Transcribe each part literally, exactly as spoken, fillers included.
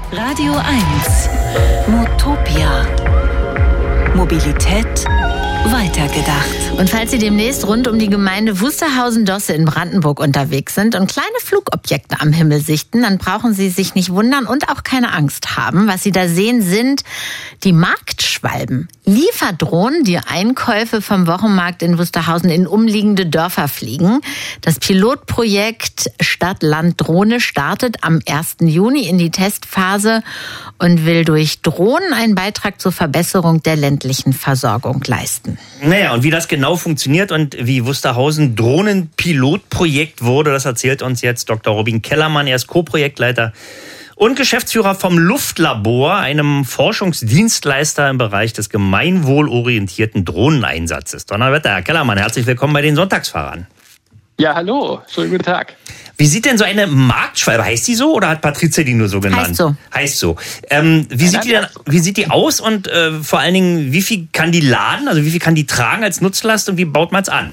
Radio eins. Motopia. Mobilität weitergedacht. Und falls Sie demnächst rund um die Gemeinde Wusterhausen-Dosse in Brandenburg unterwegs sind und kleine Flugobjekte am Himmel sichten, dann brauchen Sie sich nicht wundern und auch keine Angst haben. Was Sie da sehen, sind die Marktschwalben. Lieferdrohnen, die Einkäufe vom Wochenmarkt in Wusterhausen in umliegende Dörfer fliegen. Das Pilotprojekt Stadt-Land-Drohne startet am ersten Juni in die Testphase und will durch Drohnen einen Beitrag zur Verbesserung der ländlichen Versorgung leisten. Naja, und wie das genau funktioniert und wie Wusterhausen Drohnenpilotprojekt wurde, das erzählt uns jetzt Doktor Robin Kellermann. Er ist Co-Projektleiter und Geschäftsführer vom Luftlabor, einem Forschungsdienstleister im Bereich des gemeinwohlorientierten Drohneneinsatzes. Donnerwetter, Herr Kellermann, herzlich willkommen bei den Sonntagsfahrern. Ja, hallo, schönen guten Tag. Wie sieht denn so eine Marktschwalbe, heißt die so oder hat Patrizia die nur so genannt? Heißt so. Heißt so. Ähm, wie, ja, sieht die denn, wie sieht die aus und äh, vor allen Dingen, wie viel kann die laden, also wie viel kann die tragen als Nutzlast und wie baut man es an?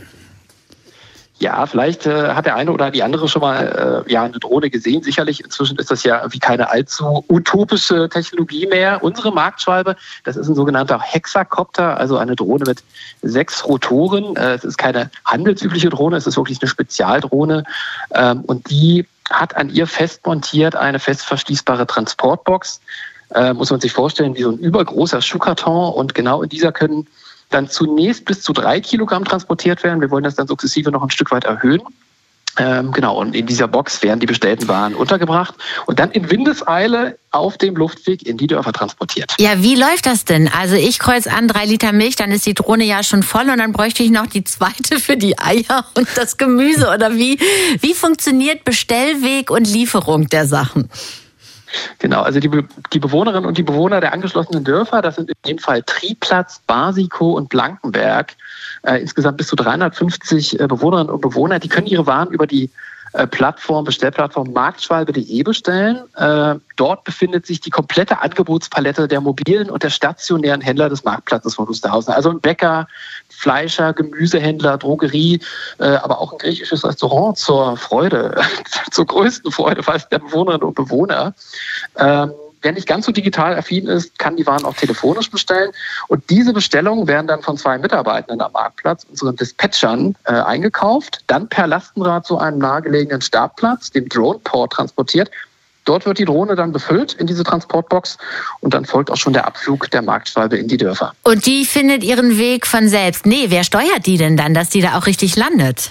Ja, vielleicht äh, hat der eine oder die andere schon mal äh, ja eine Drohne gesehen. Sicherlich, inzwischen ist das ja wie keine allzu utopische Technologie mehr. Unsere Marktschwalbe, das ist ein sogenannter Hexakopter, also eine Drohne mit sechs Rotoren. Äh, es ist keine handelsübliche Drohne, es ist wirklich eine Spezialdrohne. Ähm, und die hat an ihr fest montiert eine fest verschließbare Transportbox. Äh, muss man sich vorstellen, wie so ein übergroßer Schuhkarton. Und genau in dieser können dann zunächst bis zu drei Kilogramm transportiert werden. Wir wollen das dann sukzessive noch ein Stück weit erhöhen. Ähm, genau, und in dieser Box werden die bestellten Waren untergebracht und dann in Windeseile auf dem Luftweg in die Dörfer transportiert. Ja, wie läuft das denn? Also ich kreuze an drei Liter Milch, dann ist die Drohne ja schon voll und dann bräuchte ich noch die zweite für die Eier und das Gemüse. Oder wie, wie funktioniert Bestellweg und Lieferung der Sachen? Genau, also die, die Bewohnerinnen und die Bewohner der angeschlossenen Dörfer, das sind in dem Fall Triplatz, Basikow und Blankenberg, äh, insgesamt bis zu dreihundertfünfzig äh, Bewohnerinnen und Bewohner, die können ihre Waren über die äh, Plattform, Bestellplattform marktschwalbe punkt de bestellen. Äh, dort befindet sich die komplette Angebotspalette der mobilen und der stationären Händler des Marktplatzes von Wusterhausen. Also ein Bäcker, Fleischer, Gemüsehändler, Drogerie, äh, aber auch ein griechisches Restaurant zur Freude, zur größten Freude fast der Bewohnerinnen und Bewohner. Ähm, wer nicht ganz so digital affin ist, kann die Waren auch telefonisch bestellen. Und diese Bestellungen werden dann von zwei Mitarbeitenden am Marktplatz, unseren Dispatchern, äh, eingekauft, dann per Lastenrad zu einem nahegelegenen Startplatz, dem Droneport, transportiert. Dort wird die Drohne dann befüllt in diese Transportbox und dann folgt auch schon der Abflug der Marktschwalbe in die Dörfer. Und die findet ihren Weg von selbst? Nee, wer steuert die denn dann, dass die da auch richtig landet?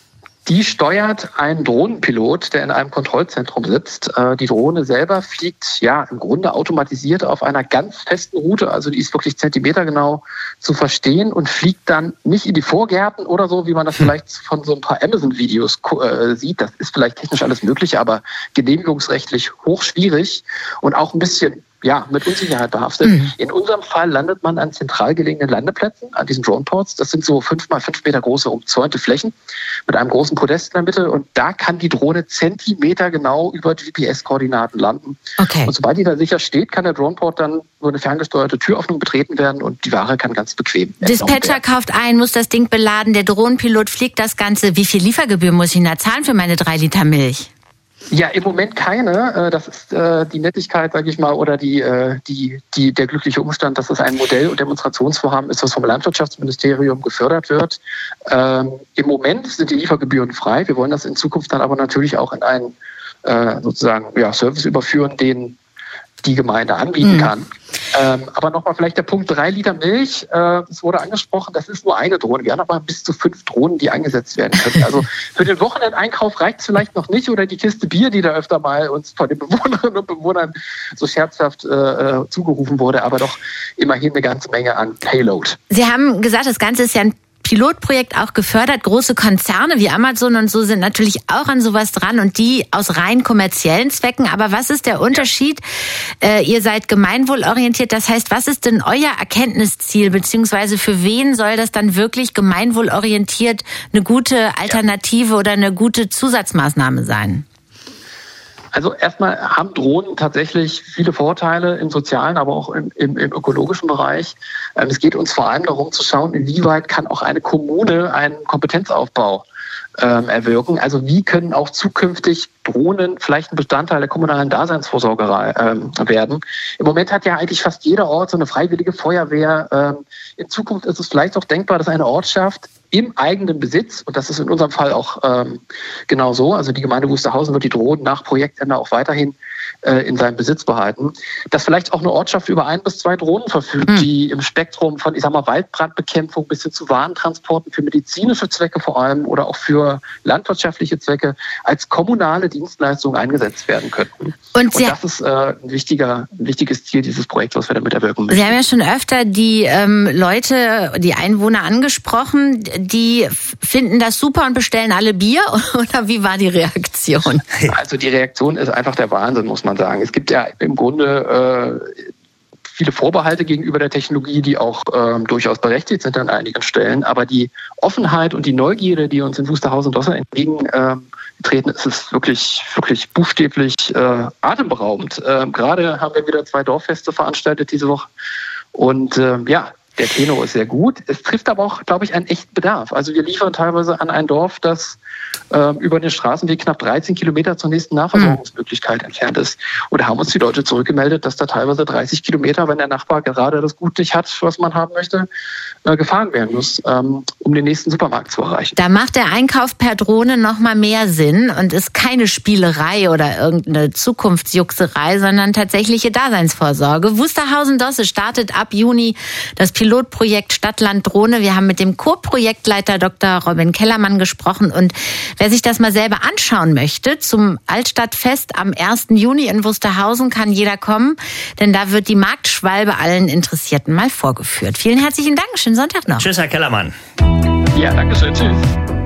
Die steuert ein Drohnenpilot, der in einem Kontrollzentrum sitzt. Die Drohne selber fliegt ja im Grunde automatisiert auf einer ganz festen Route, also die ist wirklich zentimetergenau zu verstehen und fliegt dann nicht in die Vorgärten oder so, wie man das vielleicht von so ein paar Amazon-Videos äh, sieht. Das ist vielleicht technisch alles möglich, aber genehmigungsrechtlich hochschwierig und auch ein bisschen ja, mit Unsicherheit behaftet. Mhm. In unserem Fall landet man an zentral gelegenen Landeplätzen, an diesen Droneports. Das sind so fünf mal fünf Meter große umzäunte Flächen mit einem großen Podest in der Mitte. Und da kann die Drohne zentimetergenau über G P S-Koordinaten landen. Okay. Und sobald die da sicher steht, kann der Droneport dann über eine ferngesteuerte Türöffnung betreten werden und die Ware kann ganz bequem Dispatcher kauft ein, muss das Ding beladen, der Drohnenpilot fliegt das Ganze. Wie viel Liefergebühr muss ich da zahlen für meine drei Liter Milch? Ja, im Moment keine. Das ist die Nettigkeit, sage ich mal, oder die, die, die, der glückliche Umstand, dass es ein Modell- und Demonstrationsvorhaben ist, das vom Landwirtschaftsministerium gefördert wird. Ähm, Im Moment sind die Liefergebühren frei. Wir wollen das in Zukunft dann aber natürlich auch in einen äh, sozusagen ja, Service überführen, den die Gemeinde anbieten mhm. kann. Ähm, aber nochmal vielleicht der Punkt drei Liter Milch. Äh, es wurde angesprochen, das ist nur eine Drohne. Wir haben aber bis zu fünf Drohnen, die eingesetzt werden können. Also für den Wochenendeinkauf reicht es vielleicht noch nicht oder die Kiste Bier, die da öfter mal uns von den Bewohnerinnen und Bewohnern so scherzhaft äh, zugerufen wurde, aber doch immerhin eine ganze Menge an Payload. Sie haben gesagt, das Ganze ist ja ein Pilotprojekt auch gefördert. Große Konzerne wie Amazon und so sind natürlich auch an sowas dran und die aus rein kommerziellen Zwecken. Aber was ist der Unterschied? Äh, ihr seid gemeinwohlorientiert. Das heißt, was ist denn euer Erkenntnisziel? Beziehungsweise für wen soll das dann wirklich gemeinwohlorientiert eine gute Alternative oder eine gute Zusatzmaßnahme sein? Also erstmal haben Drohnen tatsächlich viele Vorteile im sozialen, aber auch im, im, im ökologischen Bereich. Es geht uns vor allem darum zu schauen, inwieweit kann auch eine Kommune einen Kompetenzaufbau ähm, erwirken. Also wie können auch zukünftig Drohnen vielleicht ein Bestandteil der kommunalen Daseinsvorsorge ähm, werden? Im Moment hat ja eigentlich fast jeder Ort so eine freiwillige Feuerwehr. Ähm, in Zukunft ist es vielleicht auch denkbar, dass eine Ortschaft im eigenen Besitz, und das ist in unserem Fall auch ähm, genau so, also die Gemeinde Wusterhausen wird die Drohnen nach Projektende auch weiterhin äh, in seinem Besitz behalten, dass vielleicht auch eine Ortschaft über ein bis zwei Drohnen verfügt, mhm. die im Spektrum von, ich sag mal, Waldbrandbekämpfung bis hin zu Warentransporten für medizinische Zwecke vor allem oder auch für landwirtschaftliche Zwecke als kommunale Dienstleistung eingesetzt werden könnten. Und, und das ist äh, ein, wichtiger, ein wichtiges Ziel dieses Projekts, was wir damit erwirken möchten. Sie haben ja schon öfter die ähm, Leute, die Einwohner angesprochen, die finden das super und bestellen alle Bier, oder wie war die Reaktion? Also die Reaktion ist einfach der Wahnsinn, muss man sagen. Es gibt ja im Grunde äh, viele Vorbehalte gegenüber der Technologie, die auch ähm, durchaus berechtigt sind an einigen Stellen, aber die Offenheit und die Neugierde, die uns in Wusterhausen-Dosser entgegentreten, ist es wirklich, wirklich buchstäblich äh, atemberaubend. Äh, gerade haben wir wieder zwei Dorffeste veranstaltet diese Woche und äh, ja, der Tenor ist sehr gut. Es trifft aber auch, glaube ich, einen echten Bedarf. Also wir liefern teilweise an ein Dorf, das äh, über den Straßenweg knapp dreizehn Kilometer zur nächsten Nahversorgungsmöglichkeit entfernt ist. Und da haben uns die Leute zurückgemeldet, dass da teilweise dreißig Kilometer, wenn der Nachbar gerade das Gut nicht hat, was man haben möchte, äh, gefahren werden muss, ähm, um den nächsten Supermarkt zu erreichen. Da macht der Einkauf per Drohne noch mal mehr Sinn und ist keine Spielerei oder irgendeine Zukunftsjuxerei, sondern tatsächliche Daseinsvorsorge. Wusterhausen-Dosse startet ab Juni das Pilotprojekt Stadtland Drohne. Wir haben mit dem Co-Projektleiter Doktor Robin Kellermann gesprochen. Und wer sich das mal selber anschauen möchte, zum Altstadtfest am ersten Juni in Wusterhausen kann jeder kommen, denn da wird die Marktschwalbe allen Interessierten mal vorgeführt. Vielen herzlichen Dank. Schönen Sonntag noch. Tschüss, Herr Kellermann. Ja, danke schön. Tschüss.